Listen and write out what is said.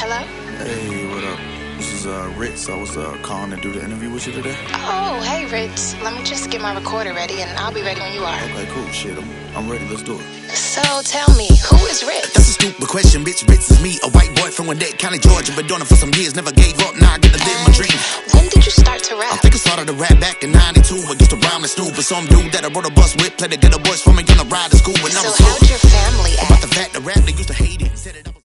Hello? Hey, what up? This is Ritz. I was calling to do the interview with you today. Oh, hey, Ritz. Let me just get my recorder ready, and I'll be ready when you are. Okay, cool. Shit, I'm ready. Let's do it. So, tell me, who is Ritz? That's a stupid question, bitch. Ritz is me, a white boy from Gwinnett County, Georgia. Been doing it for some years, never gave up. Now I get to live my dream. When did you start to I rap? think I started to rap back in '92. I used to rhyme and snoop, but some dude that I rode a bus with played the ghetto boys for me on a ride to school when I So was how'd your family about act? the fact that rap, they used to hate it. Said it